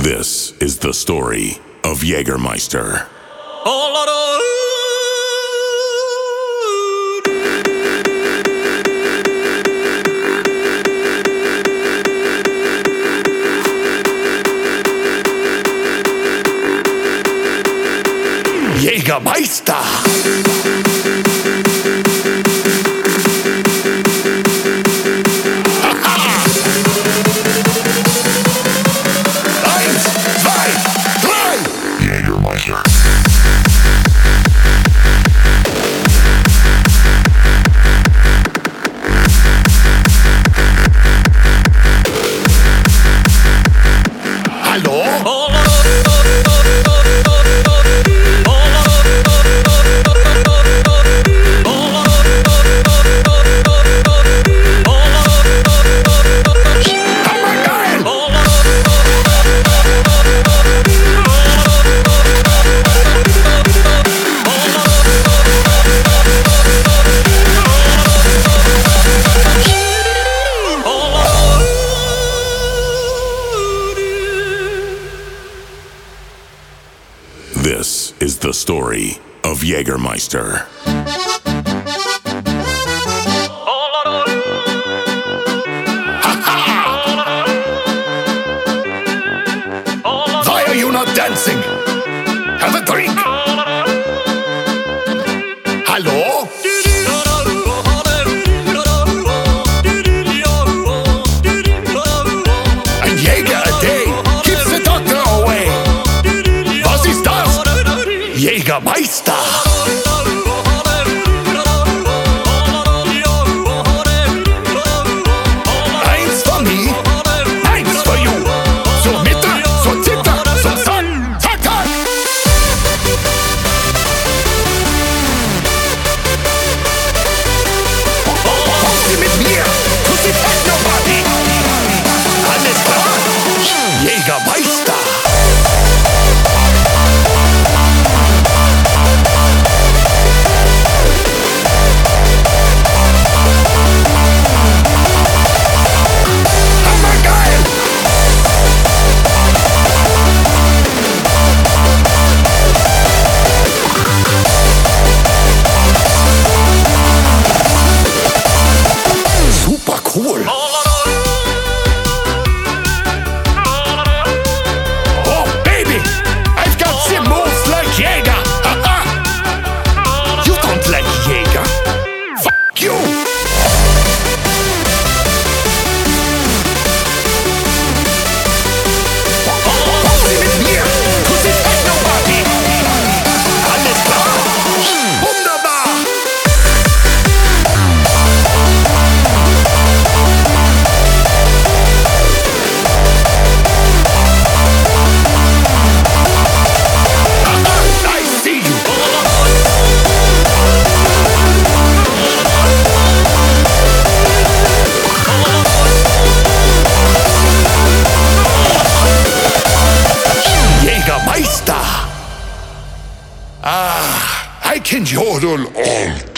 This is the story of Jägermeister. Jägermeister! This is the story of Jägermeister. Why are you not dancing? Have a drink. Hallo? Ein Jäger a day keeps the doctor away. Was ist das? Jägermeister! Eins for me, eins for you. Zur Mitte, zur Zitter, zum Sack, zack, zack! Kommt Sie mit mir, Pussy Techno Party! Alles klar? Jägermeister! Cool. Oh, baby, I've got some moves like Jäger. You don't like Jäger? Fuck you. Kommen Sie mit mir, Pussy Techno Party. Alles klar? Wunderbar. I can yodel all